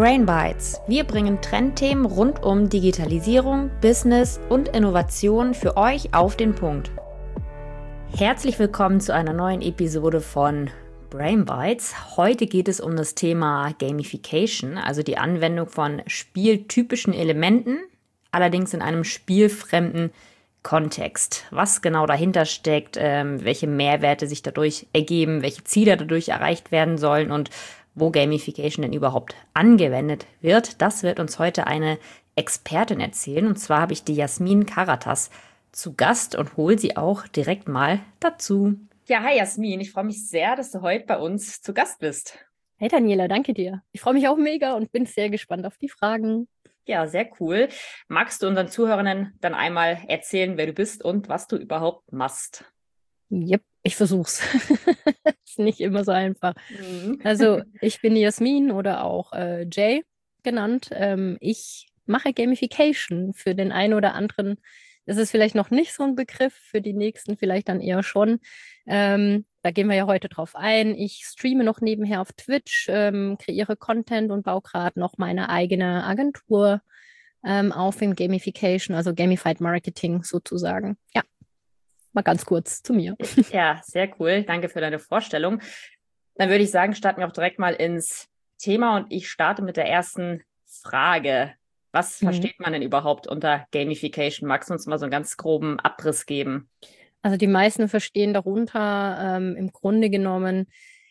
Brain Bites. Wir bringen Trendthemen rund um Digitalisierung, Business und Innovation für euch auf den Punkt. Herzlich willkommen zu einer neuen Episode von Brain Bites. Heute geht es um das Thema Gamification, also die Anwendung von spieltypischen Elementen, allerdings in einem spielfremden Kontext. Was genau dahinter steckt, welche Mehrwerte sich dadurch ergeben, welche Ziele dadurch erreicht werden sollen und wo Gamification denn überhaupt angewendet wird, das wird uns heute eine Expertin erzählen. Und zwar habe ich die Jasmin Karatas zu Gast und hole sie auch direkt mal dazu. Ja, hi Jasmin, ich freue mich sehr, dass du heute bei uns zu Gast bist. Hey Daniela, danke dir. Ich freue mich auch mega und bin sehr gespannt auf die Fragen. Ja, sehr cool. Magst du unseren Zuhörern dann einmal erzählen, wer du bist und was du überhaupt machst? Yep, ich versuch's. Ist nicht immer so einfach. Also ich bin Jasmin oder auch Jay genannt. Ich mache Gamification für den einen oder anderen. Das ist vielleicht noch nicht so ein Begriff, für die nächsten vielleicht dann eher schon. Da gehen wir ja heute drauf ein. Ich streame noch nebenher auf Twitch, kreiere Content und baue gerade noch meine eigene Agentur auf in Gamification, also Gamified Marketing sozusagen. Ja. Mal ganz kurz zu mir. Ja, sehr cool. Danke für deine Vorstellung. Dann würde ich sagen, starten wir auch direkt mal ins Thema und ich starte mit der ersten Frage. Was versteht man denn überhaupt unter Gamification? Magst du uns mal so einen ganz groben Abriss geben? Also die meisten verstehen darunter im Grunde genommen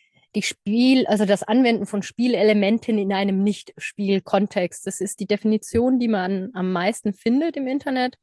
also das Anwenden von Spielelementen in einem Nicht-Spiel-Kontext. Das ist die Definition, die man am meisten findet im Internet.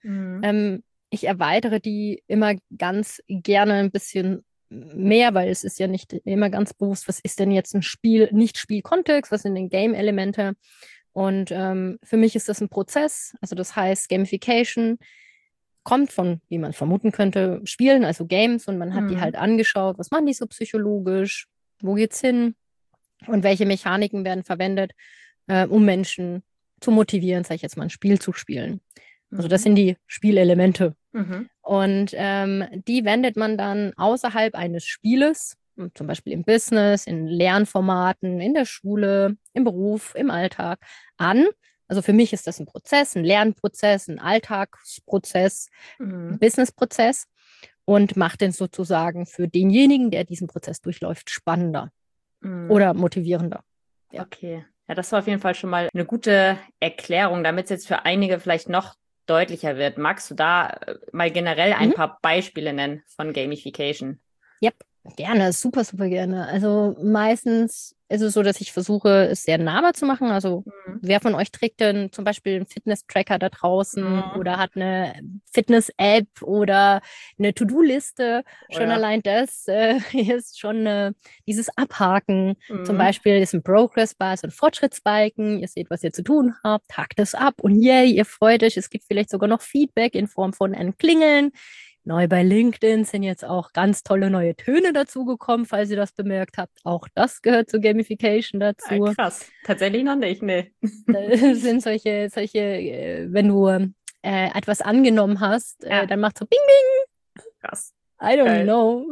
Ich erweitere die immer ganz gerne ein bisschen mehr, weil es ist ja nicht immer ganz bewusst, was ist denn jetzt ein Nicht-Spiel-Kontext, was sind denn Game-Elemente? Und für mich ist das ein Prozess. Also das heißt, Gamification kommt von, wie man vermuten könnte, Spielen, also Games, und man hat die halt angeschaut, was machen die so psychologisch, wo geht's hin und welche Mechaniken werden verwendet, um Menschen zu motivieren, sage ich jetzt mal, ein Spiel zu spielen. Also das sind die Spielelemente. Und die wendet man dann außerhalb eines Spieles, zum Beispiel im Business, in Lernformaten, in der Schule, im Beruf, im Alltag an. Also für mich ist das ein Prozess, ein Lernprozess, ein Alltagsprozess, ein Businessprozess und macht den sozusagen für denjenigen, der diesen Prozess durchläuft, spannender oder motivierender. Ja. Okay, ja, das war auf jeden Fall schon mal eine gute Erklärung, damit es jetzt für einige vielleicht noch deutlicher wird. Magst du da mal generell ein paar Beispiele nennen von Gamification? Yep, gerne, super, super gerne. Also meistens ist es so, dass ich versuche, es sehr nahbar zu machen. Also wer von euch trägt denn zum Beispiel einen Fitness-Tracker da draußen oder hat eine Fitness-App oder eine To-Do-Liste? Schon allein das ist schon dieses Abhaken. Zum Beispiel ist ein Progress-Bar, so ein Fortschrittsbalken. Ihr seht, was ihr zu tun habt, hakt es ab und yay, ihr freut euch. Es gibt vielleicht sogar noch Feedback in Form von einem Klingeln. Neu bei LinkedIn sind jetzt auch ganz tolle neue Töne dazugekommen, falls ihr das bemerkt habt. Auch das gehört zur Gamification dazu. Krass, tatsächlich noch nicht, ne. Das sind solche, wenn du etwas angenommen hast, dann macht so Bing, Bing. Krass. I don't know.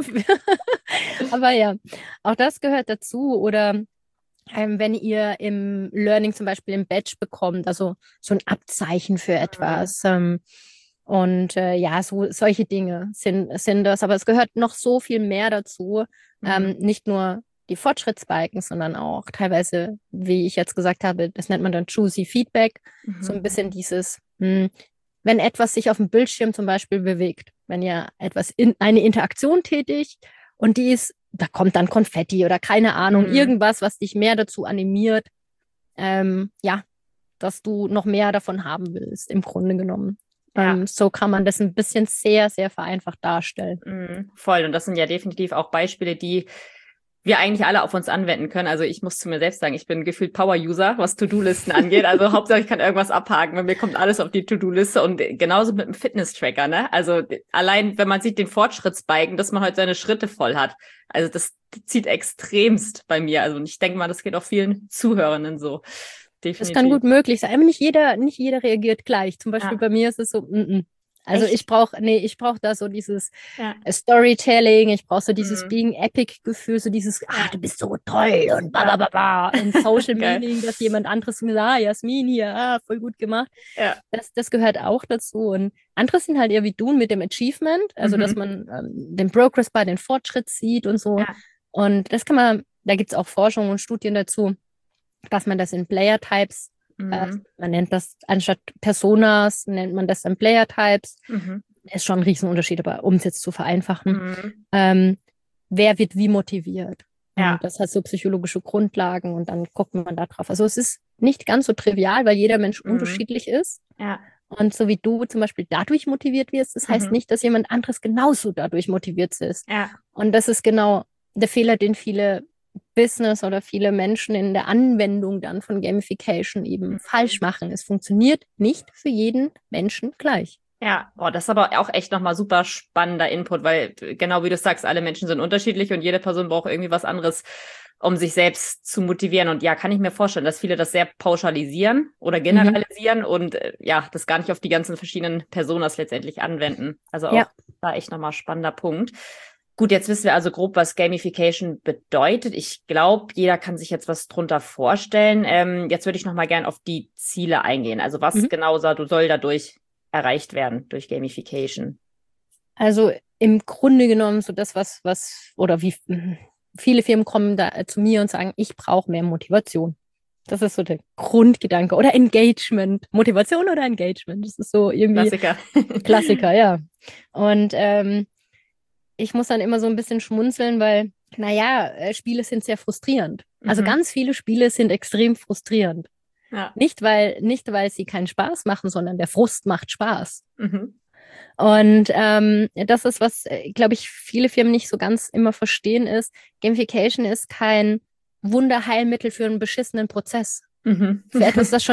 Aber ja, auch das gehört dazu. Oder wenn ihr im Learning zum Beispiel im Badge bekommt, also so ein Abzeichen für etwas, und solche Dinge sind das. Aber es gehört noch so viel mehr dazu. Nicht nur die Fortschrittsbalken, sondern auch teilweise, wie ich jetzt gesagt habe, das nennt man dann Juicy Feedback. So ein bisschen dieses, wenn etwas sich auf dem Bildschirm zum Beispiel bewegt, wenn ihr eine Interaktion tätigt und da kommt dann Konfetti oder keine Ahnung, irgendwas, was dich mehr dazu animiert, dass du noch mehr davon haben willst, im Grunde genommen. So kann man das ein bisschen sehr, sehr vereinfacht darstellen. Voll. Und das sind ja definitiv auch Beispiele, die wir eigentlich alle auf uns anwenden können. Also ich muss zu mir selbst sagen, ich bin gefühlt Power-User, was To-Do-Listen angeht. Also Hauptsache, ich kann irgendwas abhaken, weil mir kommt alles auf die To-Do-Liste. Und genauso mit dem Fitness-Tracker, ne? Also allein, wenn man sieht, den Fortschrittsbalken, dass man heute seine Schritte voll hat. Also das zieht extremst bei mir. Also ich denke mal, das geht auch vielen Zuhörenden so. Definitiv. Das kann gut möglich sein. Aber nicht jeder reagiert gleich. Zum Beispiel bei mir ist es so, Also Echt? ich brauche da so dieses Ja. Storytelling, ich brauche so dieses Mhm. Being Epic-Gefühl, so dieses, Ja. du bist so toll und Ja. und Social Geil. Meaning, dass jemand anderes mir sagt, Jasmin hier, voll gut gemacht. Ja. Das gehört auch dazu. Und andere sind halt eher wie du mit dem Achievement, also dass Mhm. man den Progress bei den Fortschritt sieht und so. Ja. Und da gibt es auch Forschung und Studien dazu, dass man das in Player-Types, Mhm. man nennt das anstatt Personas, nennt man das dann Player-Types. Mhm. Ist schon ein Riesenunterschied, aber um es jetzt zu vereinfachen, Mhm. ähm, wer wird wie motiviert? Ja. Und das hat so psychologische Grundlagen und dann guckt man da drauf. Also es ist nicht ganz so trivial, weil jeder Mensch Mhm. unterschiedlich ist. Ja. Und so wie du zum Beispiel dadurch motiviert wirst, das heißt Mhm. nicht, dass jemand anderes genauso dadurch motiviert ist. Ja. Und das ist genau der Fehler, den viele Business oder viele Menschen in der Anwendung dann von Gamification eben falsch Mhm. machen. Es funktioniert nicht für jeden Menschen gleich. Ja, boah, das ist aber auch echt nochmal super spannender Input, weil genau wie du sagst, alle Menschen sind unterschiedlich und jede Person braucht irgendwie was anderes, um sich selbst zu motivieren. Und ja, kann ich mir vorstellen, dass viele das sehr pauschalisieren oder Mhm. generalisieren und ja, das gar nicht auf die ganzen verschiedenen Personas letztendlich anwenden. Also Ja. auch da echt nochmal spannender Punkt. Gut, jetzt wissen wir also grob, was Gamification bedeutet. Ich glaube, jeder kann sich jetzt was drunter vorstellen. Jetzt würde ich nochmal gern auf die Ziele eingehen. Also was Mhm. genau soll dadurch erreicht werden durch Gamification? Also im Grunde genommen so das, oder wie viele Firmen kommen da zu mir und sagen, ich brauche mehr Motivation. Das ist so der Grundgedanke. Oder Engagement. Motivation oder Engagement. Das ist so irgendwie Klassiker. Klassiker, ja. Und ich muss dann immer so ein bisschen schmunzeln, weil, naja, Spiele sind sehr frustrierend. Also Mhm. ganz viele Spiele sind extrem frustrierend. Ja. Nicht weil sie keinen Spaß machen, sondern der Frust macht Spaß. Mhm. Und das ist, was, glaube ich, viele Firmen nicht so ganz immer verstehen, ist, Gamification ist kein Wunderheilmittel für einen beschissenen Prozess. Mhm. Für etwas, das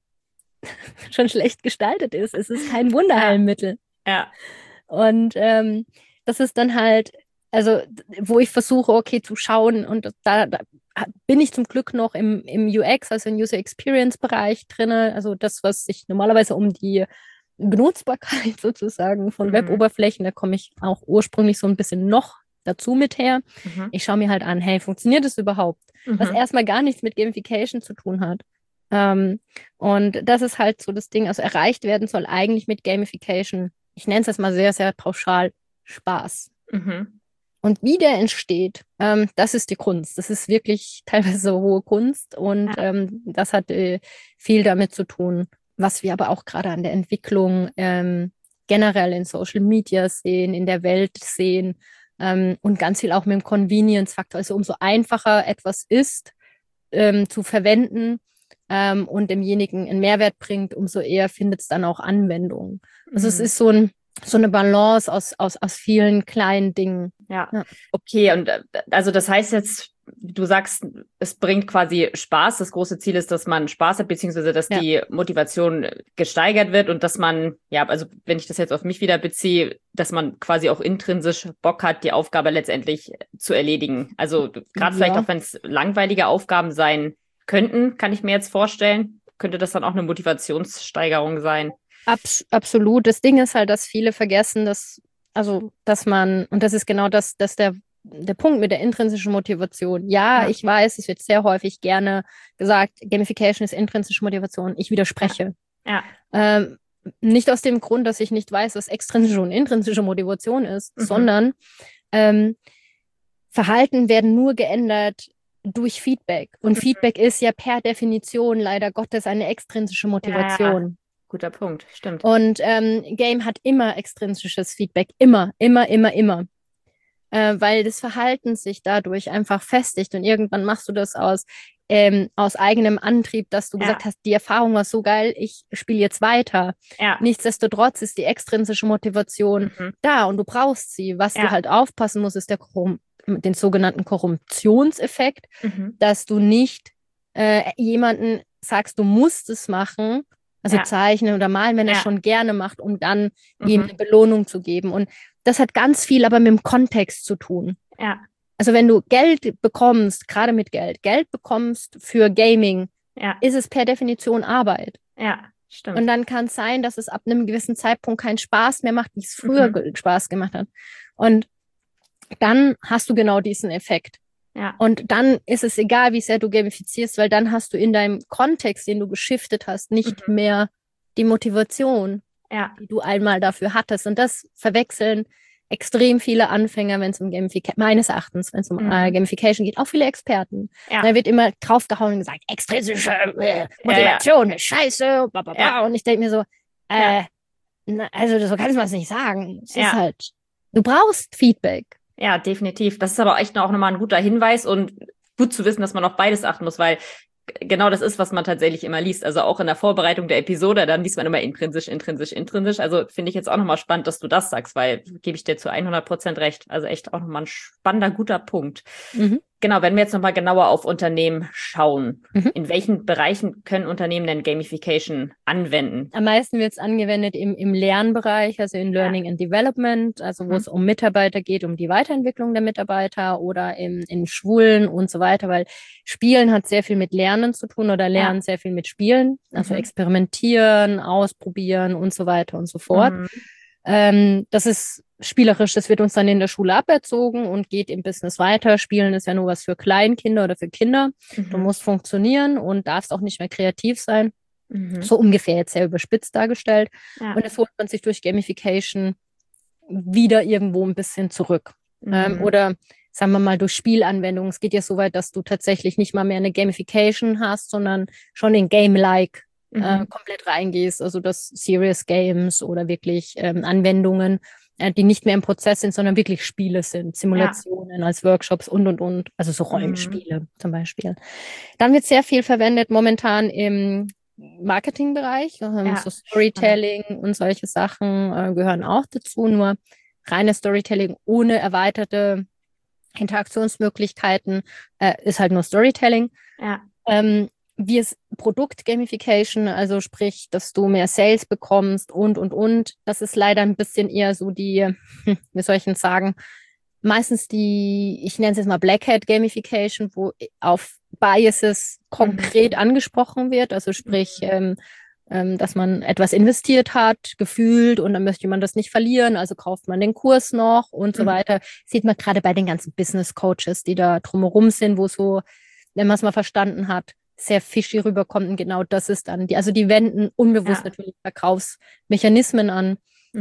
schon schlecht gestaltet ist. Es ist kein Ja. Wunderheilmittel. Ja. Und das ist dann halt, also wo ich versuche, okay, zu schauen und da bin ich zum Glück noch im UX, also im User Experience Bereich drin, also das, was sich normalerweise um die Benutzbarkeit sozusagen von Mhm. Web-Oberflächen, da komme ich auch ursprünglich so ein bisschen noch dazu mit her. Mhm. Ich schaue mir halt an, hey, funktioniert das überhaupt? Was Mhm. erstmal gar nichts mit Gamification zu tun hat. Ähm, und das ist halt so das Ding, also erreicht werden soll eigentlich mit Gamification, ich nenne es jetzt mal sehr, sehr pauschal, Spaß. Mhm. Und wie der entsteht, das ist die Kunst. Das ist wirklich teilweise hohe Kunst und Ja. das hat viel damit zu tun, was wir aber auch gerade an der Entwicklung generell in Social Media sehen, in der Welt sehen und ganz viel auch mit dem Convenience-Faktor. Also umso einfacher etwas ist zu verwenden und demjenigen einen Mehrwert bringt, umso eher findet es dann auch Anwendung. Also es Mhm. ist so eine Balance aus vielen kleinen Dingen. Ja. Ja. Okay, und also das heißt jetzt, du sagst, es bringt quasi Spaß. Das große Ziel ist, dass man Spaß hat, beziehungsweise dass Ja. die Motivation gesteigert wird und dass man, ja, also wenn ich das jetzt auf mich wieder beziehe, dass man quasi auch intrinsisch Bock hat, die Aufgabe letztendlich zu erledigen. Also gerade vielleicht Ja, auch, wenn es langweilige Aufgaben sein könnten, kann ich mir jetzt vorstellen, könnte das dann auch eine Motivationssteigerung sein. absolut. Das Ding ist halt, dass viele vergessen, dass man, und das ist genau dass der Punkt mit der intrinsischen Motivation. Ja, Ja, ich weiß, es wird sehr häufig gerne gesagt, Gamification ist intrinsische Motivation. Ich ja, widerspreche. ja. Ähm, nicht aus dem Grund, dass ich nicht weiß, was extrinsische und intrinsische Motivation ist, Mhm. sondern ähm, Verhalten werden nur geändert durch Feedback. Und Mhm. Feedback ist ja per Definition leider Gottes eine extrinsische Ja, ja, Motivation. guter Punkt, stimmt. Und Game hat immer extrinsisches Feedback. Immer, immer, immer, immer. Weil das Verhalten sich dadurch einfach festigt. Und irgendwann machst du das aus eigenem Antrieb, dass du gesagt Ja, hast, die Erfahrung war so geil, ich spiele jetzt weiter. ja, Nichtsdestotrotz ist die extrinsische Motivation mhm. da und du brauchst sie. Was du Ja, halt aufpassen musst, ist den sogenannten Korruptionseffekt, mhm. dass du nicht jemanden sagst, du musst es machen, also Ja, zeichnen oder malen, wenn er ja, schon gerne macht, um dann ihm mhm. eine Belohnung zu geben. Und das hat ganz viel aber mit dem Kontext zu tun. Ja, Also wenn du Geld bekommst, gerade mit Geld bekommst für Gaming, ja, ist es per Definition Arbeit. ja, Stimmt. Und dann kann es sein, dass es ab einem gewissen Zeitpunkt keinen Spaß mehr macht, wie es früher Spaß gemacht hat. Und dann hast du genau diesen Effekt. Ja. Und dann ist es egal, wie sehr du gamifizierst, weil dann hast du in deinem Kontext, den du geschiftet hast, nicht mehr die Motivation, die du einmal dafür hattest. Und das verwechseln extrem viele Anfänger, wenn es um Gamification, meines Erachtens, wenn es um Gamification geht, auch viele Experten. Ja. Da wird immer draufgehauen und gesagt, extrinsische Motivation ist scheiße, bla, bla, bla. Und ich denke mir so, also so kann man es nicht sagen. Es ist halt, du brauchst Feedback. Ja, definitiv. Das ist aber echt auch nochmal ein guter Hinweis und gut zu wissen, dass man auf beides achten muss, weil genau das ist, was man tatsächlich immer liest. Also auch in der Vorbereitung der Episode, dann liest man immer intrinsisch. Also finde ich jetzt auch nochmal spannend, dass du das sagst, weil gebe ich dir zu 100% recht. Also echt auch nochmal ein spannender, guter Punkt. Genau, wenn wir jetzt nochmal genauer auf Unternehmen schauen, in welchen Bereichen können Unternehmen denn Gamification anwenden? Am meisten wird es angewendet im Lernbereich, also in Learning and Development, also wo es um Mitarbeiter geht, um die Weiterentwicklung der Mitarbeiter oder in Schulen und so weiter, weil Spielen hat sehr viel mit Lernen zu tun oder Lernen sehr viel mit Spielen, also experimentieren, ausprobieren und so weiter und so fort. Das ist spielerisch, das wird uns dann in der Schule aberzogen und geht im Business weiter. Spielen ist ja nur was für Kleinkinder oder für Kinder. Du musst funktionieren und darfst auch nicht mehr kreativ sein. So ungefähr jetzt sehr überspitzt dargestellt. Und das holt man sich durch Gamification wieder irgendwo ein bisschen zurück. Oder sagen wir mal durch Spielanwendungen. Es geht ja so weit, dass du tatsächlich nicht mal mehr eine Gamification hast, sondern schon in Game-like komplett reingehst. Also das Serious Games oder wirklich Anwendungen, die nicht mehr im Prozess sind, sondern wirklich Spiele sind, Simulationen als Workshops und. Also so Rollenspiele zum Beispiel. Dann wird sehr viel verwendet momentan im Marketingbereich. So Storytelling und solche Sachen gehören auch dazu. Nur reines Storytelling ohne erweiterte Interaktionsmöglichkeiten ist halt nur Storytelling. Wie es Produkt-Gamification, also sprich, dass du mehr Sales bekommst und. Das ist leider ein bisschen eher so die, wie soll ich denn sagen, meistens die, ich nenne es jetzt mal Black Hat Gamification, wo auf Biases konkret angesprochen wird, also sprich, dass man etwas investiert hat, gefühlt, und dann möchte man das nicht verlieren, also kauft man den Kurs noch und so weiter. Sieht man gerade bei den ganzen Business Coaches, die da drumherum sind, wo so, wenn man es mal verstanden hat, sehr fishy rüberkommt, und genau das ist dann, die wenden unbewusst natürlich Verkaufsmechanismen an,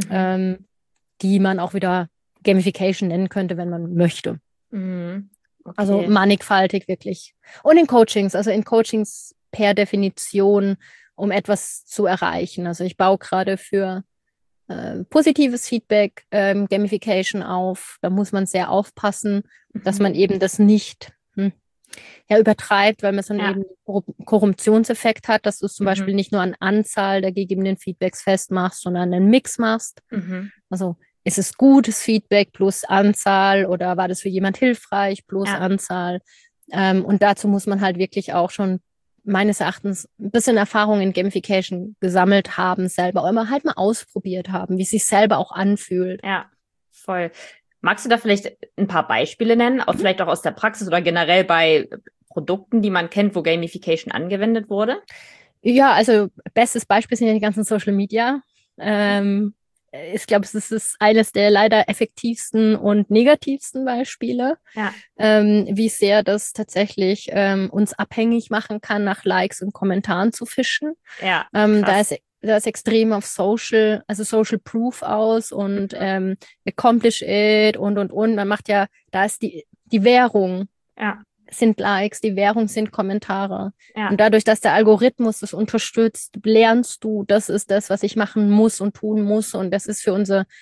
die man auch wieder Gamification nennen könnte, wenn man möchte. Okay. Also mannigfaltig wirklich. Und in Coachings per Definition, um etwas zu erreichen. Also ich baue gerade für positives Feedback Gamification auf. Da muss man sehr aufpassen, dass man eben das nicht übertreibt, weil man dann eben einen Korruptionseffekt hat, dass du es zum Beispiel nicht nur an Anzahl der gegebenen Feedbacks festmachst, sondern einen Mix machst. Also ist es gutes Feedback plus Anzahl oder war das für jemand hilfreich plus Anzahl? Und dazu muss man halt wirklich auch schon meines Erachtens ein bisschen Erfahrung in Gamification gesammelt haben selber, oder halt mal ausprobiert haben, wie es sich selber auch anfühlt. Ja, voll. Magst du da vielleicht ein paar Beispiele nennen, auch vielleicht auch aus der Praxis oder generell bei Produkten, die man kennt, wo Gamification angewendet wurde? Ja, also bestes Beispiel sind ja die ganzen Social Media. Ich glaube, es ist eines der leider effektivsten und negativsten Beispiele, wie sehr das tatsächlich uns abhängig machen kann, nach Likes und Kommentaren zu fischen. Da ist extrem auf Social Proof aus und accomplish it und. Man macht ja, da ist die Währung. Sind Likes, die Währung sind Kommentare. Und dadurch, dass der Algorithmus das unterstützt, lernst du, das ist das, was ich machen muss und tun muss. Und das ist für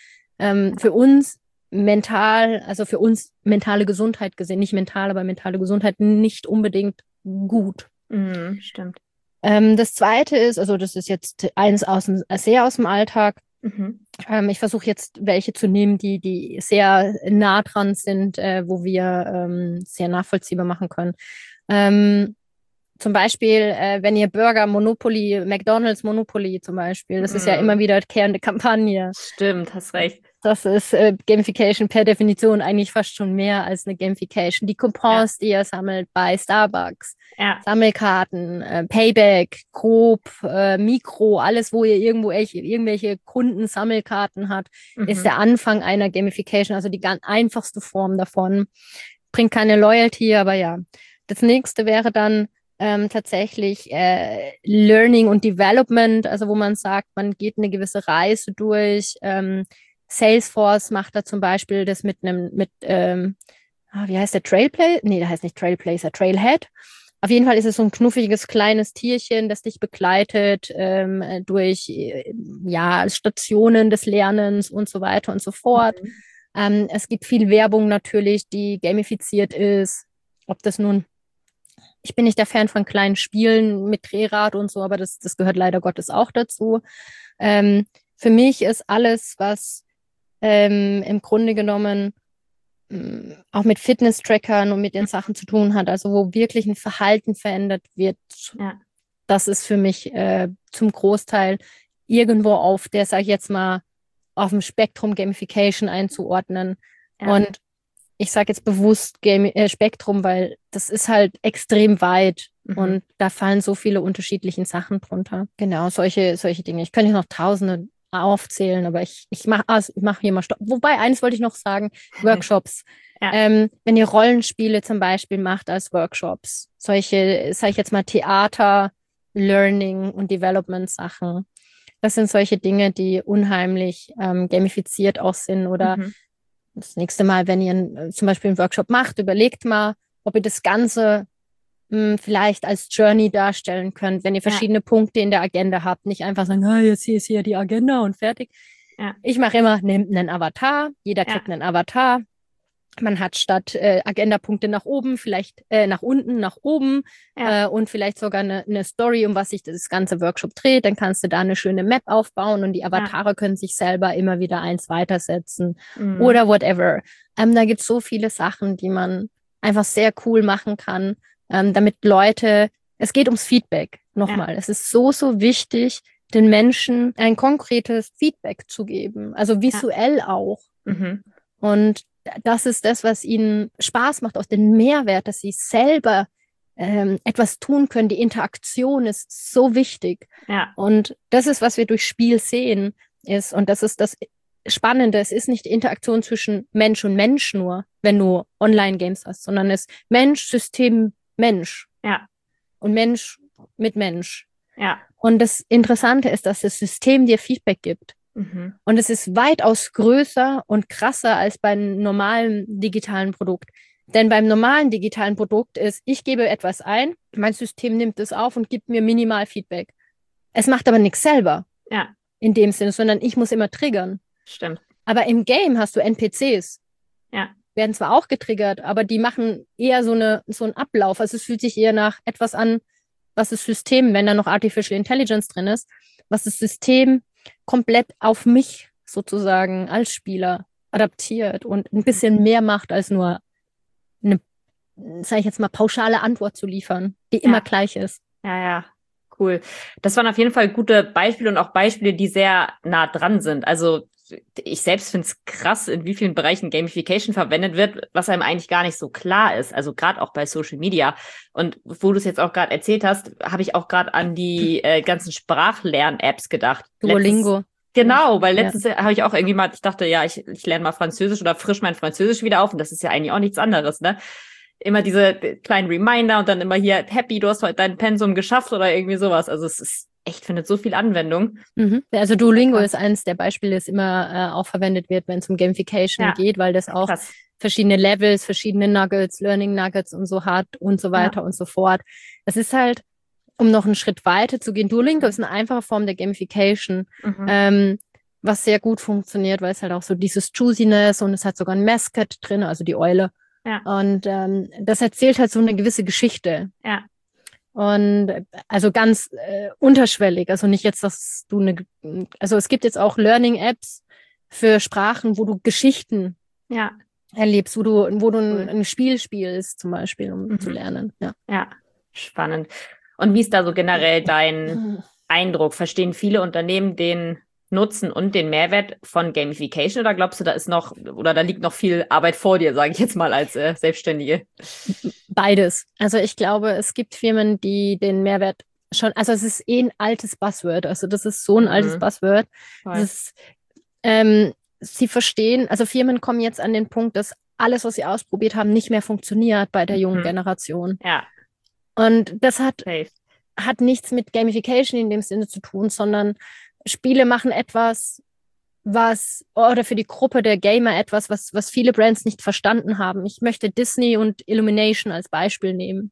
uns mental, also für uns mentale Gesundheit gesehen, nicht mental, aber mentale Gesundheit nicht unbedingt gut. Stimmt. Das Zweite ist, also das ist jetzt eins sehr aus dem Alltag. Ich versuche jetzt welche zu nehmen, die sehr nah dran sind, wo wir sehr nachvollziehbar machen können. Zum Beispiel, wenn ihr Burger Monopoly, McDonald's Monopoly zum Beispiel, das ist ja immer wieder kehrende Kampagne. Stimmt, hast recht. Das ist Gamification per Definition eigentlich fast schon mehr als eine Gamification. Die Coupons, die ihr sammelt bei Starbucks, Sammelkarten, Payback, Coop, Mikro, alles, wo ihr irgendwo irgendwelche Kundensammelkarten habt, ist der Anfang einer Gamification, also die ganz einfachste Form davon. Bringt keine Loyalty, aber ja. Das nächste wäre dann tatsächlich Learning und Development, also wo man sagt, man geht eine gewisse Reise durch. Salesforce macht da zum Beispiel das wie heißt der Trailblazer? Nee, der heißt nicht Trailblazer, Trailhead. Auf jeden Fall ist es so ein knuffiges kleines Tierchen, das dich begleitet durch Stationen des Lernens und so weiter und so fort. Es gibt viel Werbung natürlich, die gamifiziert ist. Ob das nun, ich bin nicht der Fan von kleinen Spielen mit Drehrad und so, aber das gehört leider Gottes auch dazu. Für mich ist alles, was im Grunde genommen auch mit Fitness-Trackern und mit den Sachen zu tun hat, also wo wirklich ein Verhalten verändert wird, das ist für mich zum Großteil irgendwo auf der, sag ich jetzt mal, auf dem Spektrum Gamification einzuordnen. Und ich sage jetzt bewusst Spektrum, weil das ist halt extrem weit und da fallen so viele unterschiedliche Sachen drunter. Genau, solche Dinge. Ich könnte noch Tausende aufzählen, aber ich mach hier mal Stopp. Wobei, eines wollte ich noch sagen, Workshops. Wenn ihr Rollenspiele zum Beispiel macht als Workshops, solche, sage ich jetzt mal, Theater, Learning und Development Sachen, das sind solche Dinge, die unheimlich gamifiziert auch sind. Oder das nächste Mal, wenn ihr zum Beispiel einen Workshop macht, überlegt mal, ob ihr das Ganze vielleicht als Journey darstellen könnt, wenn ihr verschiedene Punkte in der Agenda habt. Nicht einfach sagen, jetzt hier ist hier die Agenda und fertig. Ich mache immer, nehmt einen Avatar, jeder kriegt einen Avatar. Man hat statt Agendapunkte nach oben, vielleicht nach unten, nach oben und vielleicht sogar eine Story, um was sich das ganze Workshop dreht. Dann kannst du da eine schöne Map aufbauen und die Avatare können sich selber immer wieder eins weitersetzen oder whatever. Da gibt es so viele Sachen, die man einfach sehr cool machen kann, damit Leute, es geht ums Feedback. Nochmal, es ist so wichtig, den Menschen ein konkretes Feedback zu geben, also visuell auch. Und das ist das, was ihnen Spaß macht, aus dem Mehrwert, dass sie selber etwas tun können. Die Interaktion ist so wichtig. Und das ist, was wir durch Spiel sehen, und das ist das Spannende, es ist nicht die Interaktion zwischen Mensch und Mensch nur, wenn du Online-Games hast, sondern es ist Mensch, System, Mensch. Und Mensch mit Mensch. Und das Interessante ist, dass das System dir Feedback gibt. Und es ist weitaus größer und krasser als beim normalen digitalen Produkt. Denn beim normalen digitalen Produkt ist, ich gebe etwas ein, mein System nimmt es auf und gibt mir minimal Feedback. Es macht aber nichts selber in dem Sinne, sondern ich muss immer triggern. Stimmt. Aber im Game hast du NPCs. Werden zwar auch getriggert, aber die machen eher so einen Ablauf. Also es fühlt sich eher nach etwas an, was das System, wenn da noch Artificial Intelligence drin ist, was das System komplett auf mich sozusagen als Spieler adaptiert und ein bisschen mehr macht, als nur eine, sage ich jetzt mal, pauschale Antwort zu liefern, die immer gleich ist. Cool. Das waren auf jeden Fall gute Beispiele und auch Beispiele, die sehr nah dran sind. Also ich selbst finde es krass, in wie vielen Bereichen Gamification verwendet wird, was einem eigentlich gar nicht so klar ist. Also gerade auch bei Social Media. Und wo du es jetzt auch gerade erzählt hast, habe ich auch gerade an die ganzen Sprachlern-Apps gedacht. Duolingo. Genau, weil letztens habe ich auch irgendwie mal, ich dachte, ich lerne mal Französisch oder frisch mein Französisch wieder auf. Und das ist ja eigentlich auch nichts anderes, ne? Immer diese kleinen Reminder und dann immer hier, happy, du hast heute dein Pensum geschafft oder irgendwie sowas. Also es ist echt, findet so viel Anwendung. Also Duolingo ist eines der Beispiele, das immer auch verwendet wird, wenn es um Gamification geht, weil das auch verschiedene Levels, verschiedene Nuggets, Learning Nuggets und so hat und so weiter und so fort. Das ist halt, um noch einen Schritt weiter zu gehen, Duolingo ist eine einfache Form der Gamification, was sehr gut funktioniert, weil es halt auch so dieses Juiciness und es hat sogar ein Mascot drin, also die Eule. Und das erzählt halt so eine gewisse Geschichte. Und also ganz unterschwellig, also nicht jetzt, dass du also es gibt jetzt auch Learning-Apps für Sprachen, wo du Geschichten erlebst, wo du ein Spiel spielst, zum Beispiel, um zu lernen. Spannend. Und wie ist da so generell dein Eindruck? Verstehen viele Unternehmen den Nutzen und den Mehrwert von Gamification, oder glaubst du, da liegt noch viel Arbeit vor dir, sage ich jetzt mal als Selbstständige? Beides. Also ich glaube, es gibt Firmen, die den Mehrwert schon, also es ist ein altes Buzzword, also das ist so ein altes Buzzword. Das ist, sie verstehen, also Firmen kommen jetzt an den Punkt, dass alles, was sie ausprobiert haben, nicht mehr funktioniert bei der jungen Generation. Ja. Und das hat nichts mit Gamification in dem Sinne zu tun, sondern Spiele machen etwas, oder für die Gruppe der Gamer etwas, was viele Brands nicht verstanden haben. Ich möchte Disney und Illumination als Beispiel nehmen.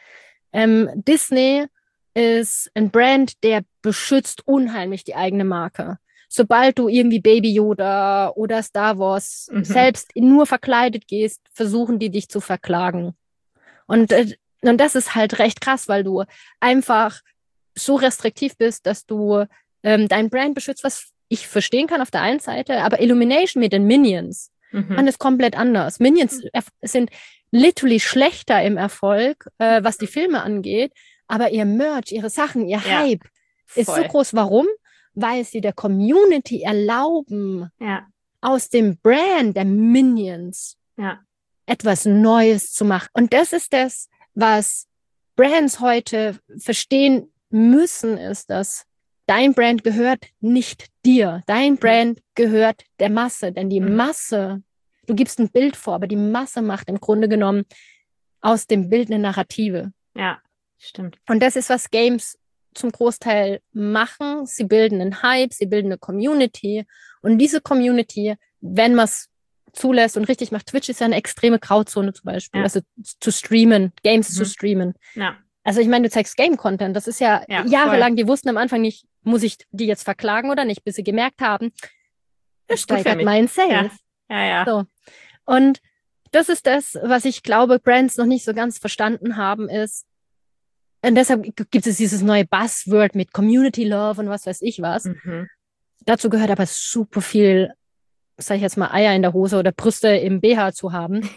Disney ist ein Brand, der beschützt unheimlich die eigene Marke. Sobald du irgendwie Baby Yoda oder Star Wars selbst nur verkleidet gehst, versuchen die dich zu verklagen. Und das ist halt recht krass, weil du einfach so restriktiv bist, dass du dein Brand beschützt, was ich verstehen kann auf der einen Seite, aber Illumination mit den Minions, man ist komplett anders. Minions sind literally schlechter im Erfolg, was die Filme angeht, aber ihr Merch, ihre Sachen, ihr Hype ist so groß. Warum? Weil sie der Community erlauben, aus dem Brand der Minions etwas Neues zu machen. Und das ist das, was Brands heute verstehen müssen, ist, dass dein Brand gehört nicht dir. Dein Brand gehört der Masse, denn die Masse, du gibst ein Bild vor, aber die Masse macht im Grunde genommen aus dem Bild eine Narrative. Ja, stimmt. Und das ist, was Games zum Großteil machen. Sie bilden einen Hype, sie bilden eine Community. Und diese Community, wenn man es zulässt und richtig macht, Twitch ist ja eine extreme Grauzone zum Beispiel, also zu streamen, Games zu streamen. Ja. Also ich meine, du zeigst Game-Content, das ist ja jahrelang, die wussten am Anfang nicht, muss ich die jetzt verklagen oder nicht, bis sie gemerkt haben, das steigert meinen Sales. Ja. So. Und das ist das, was ich glaube, Brands noch nicht so ganz verstanden haben, ist, und deshalb gibt es dieses neue Buzzword mit Community Love und was weiß ich was. Dazu gehört aber super viel, sag ich jetzt mal, Eier in der Hose oder Brüste im BH zu haben.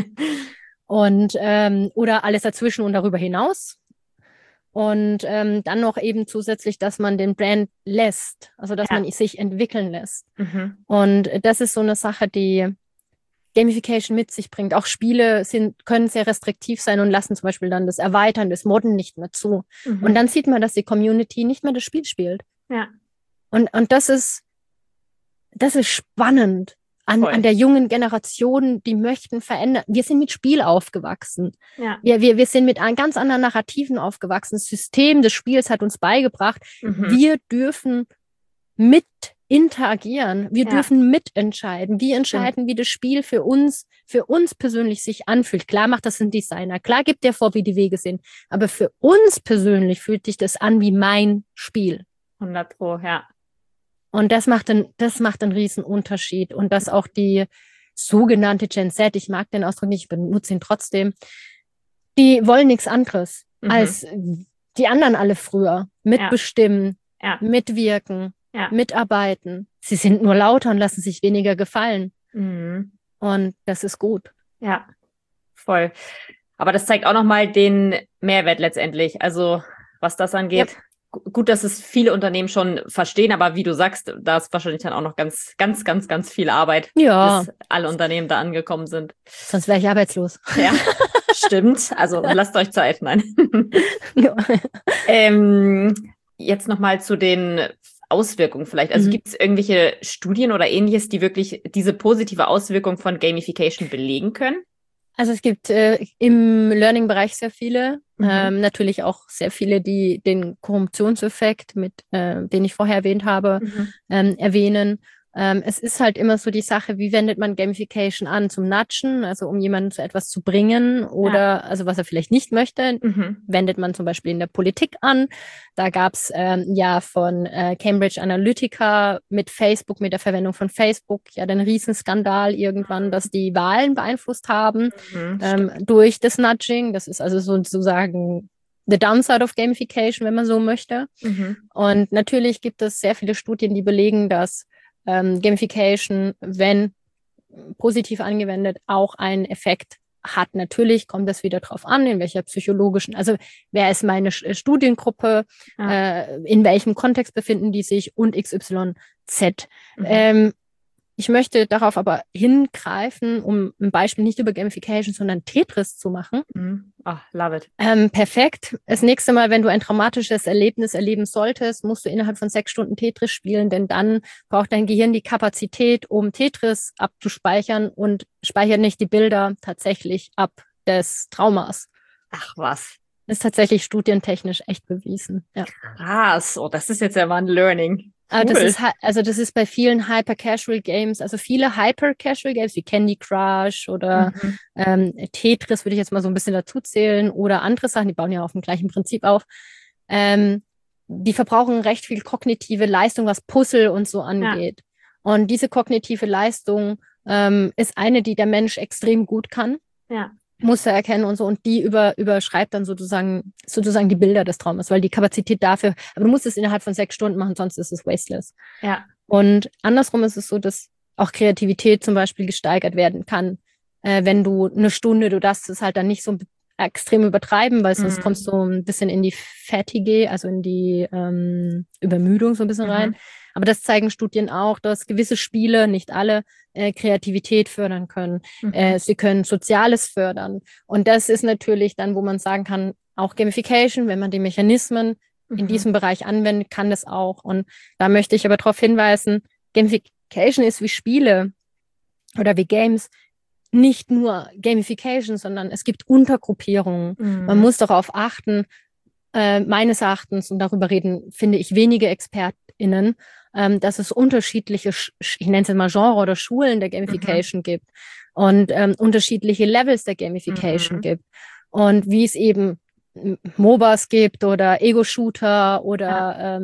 Und oder alles dazwischen und darüber hinaus. Und dann noch eben zusätzlich, dass man den Brand lässt, also dass man sich entwickeln lässt. Und das ist so eine Sache, die Gamification mit sich bringt. Auch Spiele können sehr restriktiv sein und lassen zum Beispiel dann das Erweitern, das Modden nicht mehr zu. Und dann sieht man, dass die Community nicht mehr das Spiel spielt. Ja. Und das ist spannend an der jungen Generation, die möchten verändern. Wir sind mit Spiel aufgewachsen. Ja. Wir sind mit ganz anderen Narrativen aufgewachsen. Das System des Spiels hat uns beigebracht, wir dürfen mit interagieren. Wir dürfen mitentscheiden. Wir entscheiden, wie das Spiel für uns persönlich sich anfühlt. Klar macht das ein Designer. Klar gibt der vor, wie die Wege sind. Aber für uns persönlich fühlt sich das an wie mein Spiel. 100%, ja. Und das macht einen riesen Unterschied. Und dass auch die sogenannte Gen Z, ich mag den Ausdruck nicht, ich benutze ihn trotzdem, die wollen nichts anderes als die anderen alle früher. Mitbestimmen, mitwirken, mitarbeiten. Sie sind nur lauter und lassen sich weniger gefallen. Und das ist gut. Ja, voll. Aber das zeigt auch nochmal den Mehrwert letztendlich. Also was das angeht. Ja. Gut, dass es viele Unternehmen schon verstehen, aber wie du sagst, da ist wahrscheinlich dann auch noch ganz, ganz, ganz, ganz viel Arbeit, bis alle Unternehmen da angekommen sind. Sonst wäre ich arbeitslos. Ja, stimmt. Also lasst euch Zeit, nein. Jetzt nochmal zu den Auswirkungen vielleicht. Also gibt es irgendwelche Studien oder ähnliches, die wirklich diese positive Auswirkung von Gamification belegen können? Also es gibt im Learning-Bereich sehr viele, natürlich auch sehr viele, die den Korruptionseffekt, den ich vorher erwähnt habe, erwähnen. Es ist halt immer so die Sache, wie wendet man Gamification an? Zum Nudgen, also um jemanden zu etwas zu bringen oder also was er vielleicht nicht möchte, wendet man zum Beispiel in der Politik an. Da gab es von Cambridge Analytica mit Facebook, mit der Verwendung von Facebook, den Riesenskandal irgendwann, dass die Wahlen beeinflusst haben durch das Nudging. Das ist also sozusagen the downside of Gamification, wenn man so möchte. Und natürlich gibt es sehr viele Studien, die belegen, dass Gamification, wenn positiv angewendet, auch einen Effekt hat. Natürlich kommt das wieder drauf an, in welcher psychologischen, also wer ist meine Studiengruppe, in welchem Kontext befinden die sich und XY Z. Ich möchte darauf aber hingreifen, um ein Beispiel nicht über Gamification, sondern Tetris zu machen. Love it. Perfekt. Das nächste Mal, wenn du ein traumatisches Erlebnis erleben solltest, musst du innerhalb von 6 Stunden Tetris spielen, denn dann braucht dein Gehirn die Kapazität, um Tetris abzuspeichern und speichert nicht die Bilder tatsächlich ab des Traumas. Ach was. Das ist tatsächlich studientechnisch echt bewiesen. Ja. Krass. Oh, das ist jetzt ja mal ein Learning. Aber Cool. das ist bei vielen Hyper-Casual-Games, also viele Hyper-Casual-Games wie Candy Crush oder Tetris würde ich jetzt mal so ein bisschen dazu zählen oder andere Sachen, die bauen ja auf dem gleichen Prinzip auf. Die verbrauchen recht viel kognitive Leistung, was Puzzle und so angeht. Ja. Und diese kognitive Leistung ist eine, die der Mensch extrem gut kann. Ja. Muster erkennen und so, und die überschreibt dann sozusagen die Bilder des Traumas, weil die Kapazität dafür, aber du musst es innerhalb von 6 Stunden machen, sonst ist es wasteless. Ja. Und andersrum ist es so, dass auch Kreativität zum Beispiel gesteigert werden kann, wenn du eine Stunde, du darfst es halt dann nicht so extrem übertreiben, weil sonst kommst du ein bisschen in die Fatigue, also in die Übermüdung so ein bisschen rein. Aber das zeigen Studien auch, dass gewisse Spiele, nicht alle, Kreativität fördern können. Sie können Soziales fördern. Und das ist natürlich dann, wo man sagen kann, auch Gamification, wenn man die Mechanismen in diesem Bereich anwendet, kann das auch. Und da möchte ich aber darauf hinweisen, Gamification ist wie Spiele oder wie Games nicht nur Gamification, sondern es gibt Untergruppierungen. Man muss darauf achten, meines Erachtens, und darüber reden, finde ich, wenige ExpertInnen, dass es unterschiedliche, ich nenne es jetzt mal Genre oder Schulen der Gamification gibt und unterschiedliche Levels der Gamification gibt. Und wie es eben MOBAs gibt oder Ego-Shooter oder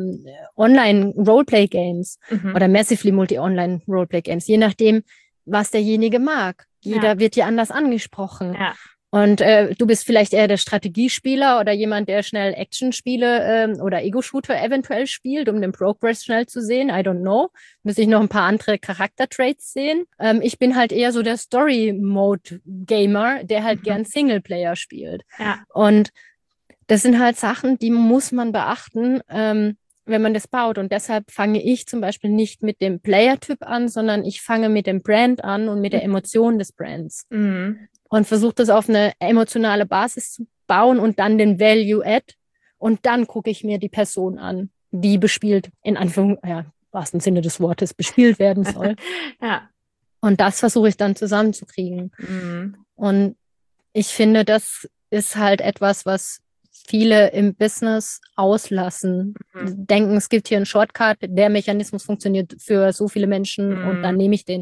Online-Roleplay-Games oder Massively Multi-Online-Roleplay-Games, je nachdem, was derjenige mag. Jeder wird hier anders angesprochen. Ja. Und du bist vielleicht eher der Strategiespieler oder jemand, der schnell Action-Spiele oder Ego-Shooter eventuell spielt, um den Progress schnell zu sehen. I don't know. Müsste ich noch ein paar andere Charakter-Traits sehen. Ich bin halt eher so der Story-Mode-Gamer, der halt gern Singleplayer spielt. Ja. Und das sind halt Sachen, die muss man beachten, wenn man das baut. Und deshalb fange ich zum Beispiel nicht mit dem Player-Typ an, sondern ich fange mit dem Brand an und mit der Emotion des Brands. Und versuche das auf eine emotionale Basis zu bauen und dann den Value-Add. Und dann gucke ich mir die Person an, die bespielt, in Anführungszeichen, im wahrsten Sinne des Wortes, bespielt werden soll. Ja. Und das versuche ich dann zusammenzukriegen. Und ich finde, das ist halt etwas, was viele im Business auslassen. Denken, es gibt hier einen Shortcut, der Mechanismus funktioniert für so viele Menschen und dann nehme ich den.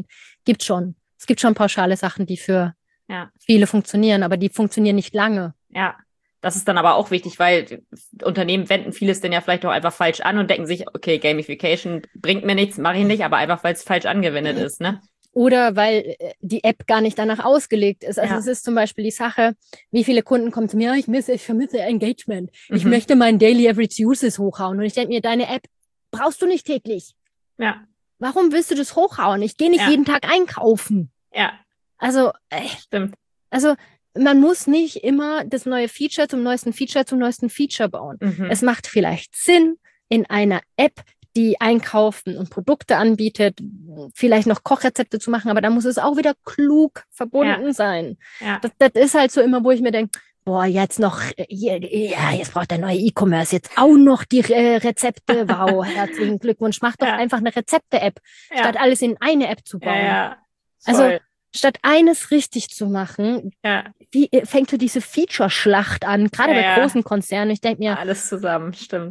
Es gibt schon pauschale Sachen, die für viele funktionieren, aber die funktionieren nicht lange. Ja, das ist dann aber auch wichtig, weil Unternehmen wenden vieles dann ja vielleicht auch einfach falsch an und denken sich, okay, Gamification bringt mir nichts, mache ich nicht, aber einfach, weil es falsch angewendet ist, ne? Oder weil die App gar nicht danach ausgelegt ist. Also es ist zum Beispiel die Sache, wie viele Kunden kommen zu mir, ich vermisse Engagement. Ich möchte meinen Daily Average Uses hochhauen. Und ich denke mir, deine App brauchst du nicht täglich. Ja. Warum willst du das hochhauen? Ich gehe nicht jeden Tag einkaufen. Ja. Also, stimmt. Also, man muss nicht immer das neue Feature zum neuesten Feature bauen. Es macht vielleicht Sinn, in einer App, die einkaufen und Produkte anbietet, vielleicht noch Kochrezepte zu machen, aber da muss es auch wieder klug verbunden sein. Ja. Das ist halt so immer, wo ich mir denke, boah, jetzt noch, jetzt braucht der neue E-Commerce jetzt auch noch die Rezepte. Wow, herzlichen Glückwunsch. Mach doch einfach eine Rezepte-App, statt alles in eine App zu bauen. Also, statt eines richtig zu machen, wie fängt so diese Feature-Schlacht an, gerade bei großen Konzernen. Ich denke mir, alles zusammen, stimmt.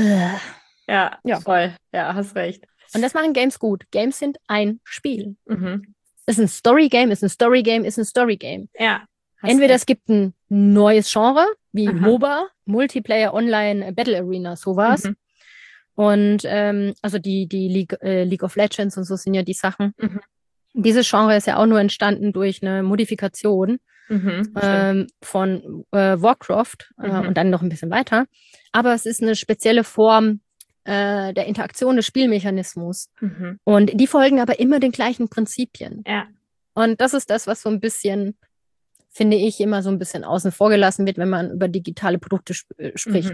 Ja, voll. Ja, hast recht. Und das machen Games gut. Games sind ein Spiel. Ist ein Story-Game, ist ein Story-Game, ist ein Story-Game. Ja. Entweder es gibt ein neues Genre, wie MOBA, Multiplayer Online Battle Arena, sowas. Und also die League of Legends und so sind ja die Sachen. Dieses Genre ist ja auch nur entstanden durch eine Modifikation von Warcraft und dann noch ein bisschen weiter. Aber es ist eine spezielle Form der Interaktion des Spielmechanismus. Und die folgen aber immer den gleichen Prinzipien. Ja. Und das ist das, was so ein bisschen, finde ich, immer so ein bisschen außen vor gelassen wird, wenn man über digitale Produkte spricht.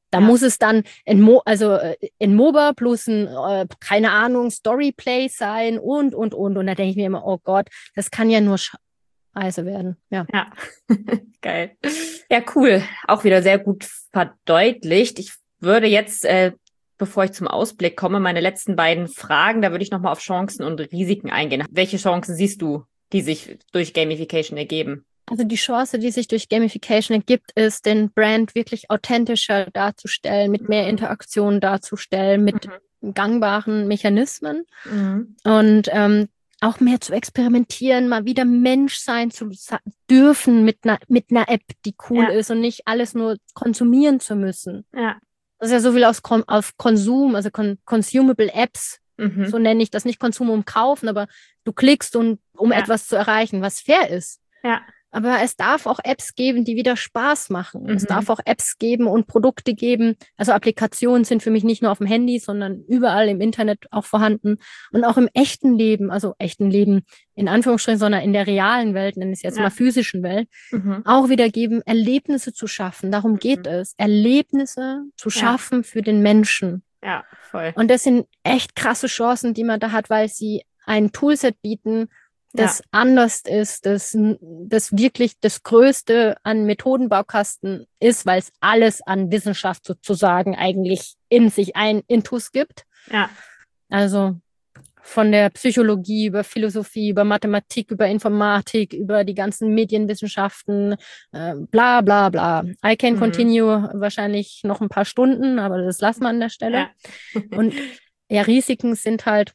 Da muss es dann ein MOBA plus ein, keine Ahnung, Storyplay sein und. Und da denke ich mir immer, oh Gott, das kann ja nur scheiße werden. Ja. Geil. Ja, cool. Auch wieder sehr gut verdeutlicht. Ich würde jetzt, bevor ich zum Ausblick komme, meine letzten beiden Fragen, da würde ich nochmal auf Chancen und Risiken eingehen. Welche Chancen siehst du, die sich durch Gamification ergeben? Also die Chance, die sich durch Gamification ergibt, ist, den Brand wirklich authentischer darzustellen, mit mehr Interaktion darzustellen, mit gangbaren Mechanismen und auch mehr zu experimentieren, mal wieder Mensch sein zu dürfen mit einer App, die cool ist und nicht alles nur konsumieren zu müssen. Ja. Das ist ja so viel auf Konsum, also consumable Apps, so nenne ich das, nicht Konsum um Kaufen, aber du klickst, um etwas zu erreichen, was fair ist. Ja. Aber es darf auch Apps geben, die wieder Spaß machen. Es darf auch Apps geben und Produkte geben. Also Applikationen sind für mich nicht nur auf dem Handy, sondern überall im Internet auch vorhanden. Und auch im echten Leben, also echten Leben in Anführungsstrichen, sondern in der realen Welt, nenne ich es jetzt mal physischen Welt, auch wieder geben, Erlebnisse zu schaffen. Darum geht es. Erlebnisse zu schaffen für den Menschen. Ja, voll. Und das sind echt krasse Chancen, die man da hat, weil sie ein Toolset bieten, das anders ist, das wirklich das Größte an Methodenbaukasten ist, weil es alles an Wissenschaft sozusagen eigentlich in sich ein Intus gibt. Ja. Also von der Psychologie über Philosophie, über Mathematik, über Informatik, über die ganzen Medienwissenschaften, bla bla bla. I can continue wahrscheinlich noch ein paar Stunden, aber das lassen wir an der Stelle. Ja. Und ja, Risiken sind halt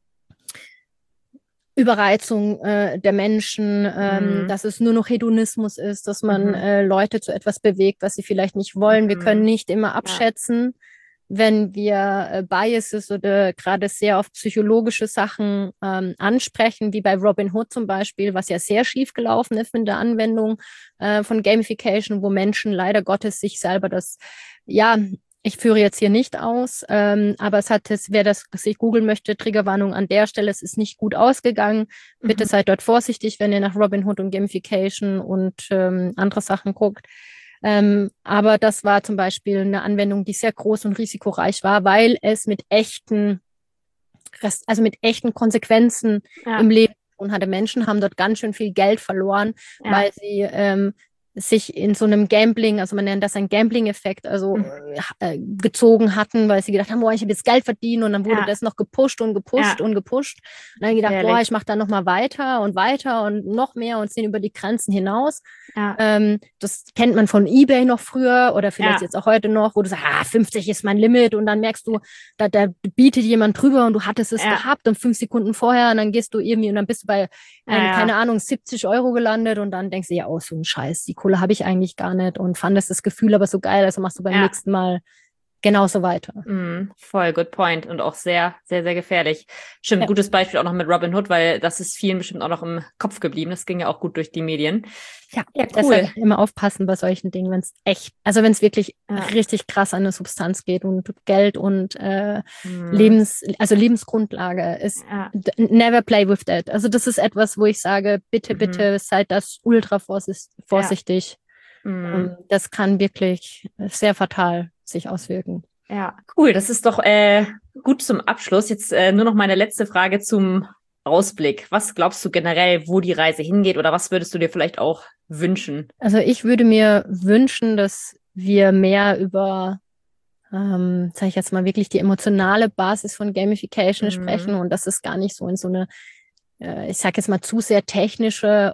Überreizung der Menschen, dass es nur noch Hedonismus ist, dass man Leute zu etwas bewegt, was sie vielleicht nicht wollen. Wir können nicht immer abschätzen, wenn wir Biases oder gerade sehr auf psychologische Sachen ansprechen, wie bei Robinhood zum Beispiel, was ja sehr schief gelaufen ist mit der Anwendung von Gamification, wo Menschen leider Gottes sich selber ich führe jetzt hier nicht aus, aber wer das sich googeln möchte, Triggerwarnung an der Stelle, es ist nicht gut ausgegangen. Bitte seid dort vorsichtig, wenn ihr nach Robinhood und Gamification und andere Sachen guckt. Aber das war zum Beispiel eine Anwendung, die sehr groß und risikoreich war, weil es mit echten Konsequenzen im Leben und hatte. Menschen haben dort ganz schön viel Geld verloren, weil sie sich in so einem Gambling, also man nennt das ein Gambling-Effekt, gezogen hatten, weil sie gedacht haben, boah, ich habe jetzt Geld verdient und dann wurde das noch gepusht und gepusht und gepusht. Und dann gedacht, boah, ich mache da noch mal weiter und noch mehr und sind über die Grenzen hinaus. Das kennt man von eBay noch früher oder vielleicht jetzt auch heute noch, wo du sagst, 50 ist mein Limit und dann merkst du, da bietet jemand drüber und du hattest es gehabt und 5 Sekunden vorher und dann gehst du irgendwie und dann bist du bei, keine Ahnung, 70 € gelandet und dann denkst du, ja, oh, so ein Scheiß, die Kohle habe ich eigentlich gar nicht und fandest das Gefühl aber so geil, also machst du beim nächsten Mal genauso weiter. Voll, good point und auch sehr, sehr, sehr gefährlich. Stimmt, gutes Beispiel auch noch mit Robinhood, weil das ist vielen bestimmt auch noch im Kopf geblieben. Das ging ja auch gut durch die Medien. Ja, cool. Deshalb immer aufpassen bei solchen Dingen, wenn es wirklich richtig krass an eine Substanz geht und Geld und Lebensgrundlage ist. Never play with that. Also das ist etwas, wo ich sage, bitte seid das ultra vorsichtig. Das kann wirklich sehr fatal sich auswirken. Ja, cool. Das ist doch gut zum Abschluss. Jetzt nur noch meine letzte Frage zum Ausblick. Was glaubst du generell, wo die Reise hingeht oder was würdest du dir vielleicht auch wünschen? Also ich würde mir wünschen, dass wir mehr über, sage ich jetzt mal, wirklich die emotionale Basis von Gamification sprechen und dass es gar nicht so in so eine, ich sage jetzt mal, zu sehr technische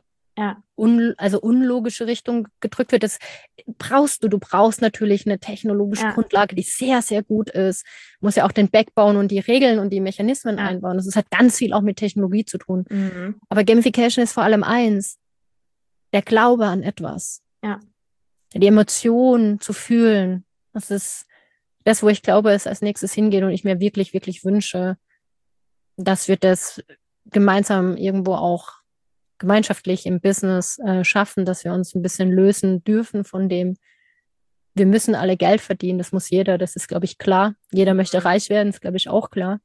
unlogische Richtung gedrückt wird. Du brauchst natürlich eine technologische Grundlage, die sehr, sehr gut ist. Du musst ja auch den Backbone und die Regeln und die Mechanismen einbauen. Das hat ganz viel auch mit Technologie zu tun. Aber Gamification ist vor allem eins, der Glaube an etwas. Die Emotionen zu fühlen. Das ist das, wo ich glaube, es als nächstes hingeht und ich mir wirklich, wirklich wünsche, dass wir das gemeinsam irgendwo auch gemeinschaftlich im Business schaffen, dass wir uns ein bisschen lösen dürfen von dem, wir müssen alle Geld verdienen, das muss jeder, das ist, glaube ich, klar. Jeder möchte reich werden, ist, glaube ich, auch klar.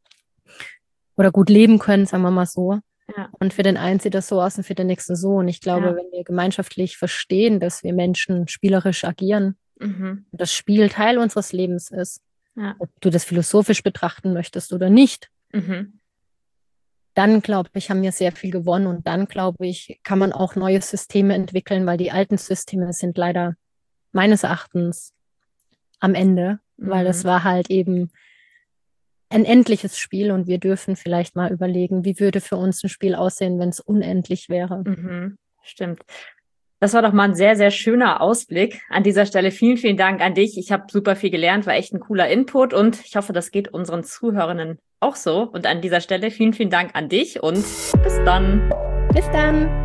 Oder gut leben können, sagen wir mal so. Und für den einen sieht das so aus und für den nächsten so. Und ich glaube, wenn wir gemeinschaftlich verstehen, dass wir Menschen spielerisch agieren das Spiel Teil unseres Lebens ist, Ja. ob du das philosophisch betrachten möchtest oder nicht, dann, glaube ich, haben wir sehr viel gewonnen und dann, glaube ich, kann man auch neue Systeme entwickeln, weil die alten Systeme sind leider meines Erachtens am Ende, weil es war halt eben ein endliches Spiel und wir dürfen vielleicht mal überlegen, wie würde für uns ein Spiel aussehen, wenn es unendlich wäre. Stimmt. Das war doch mal ein sehr, sehr schöner Ausblick. An dieser Stelle vielen, vielen Dank an dich. Ich habe super viel gelernt, war echt ein cooler Input und ich hoffe, das geht unseren Zuhörerinnen auch so. Und an dieser Stelle vielen, vielen Dank an dich und bis dann. Bis dann.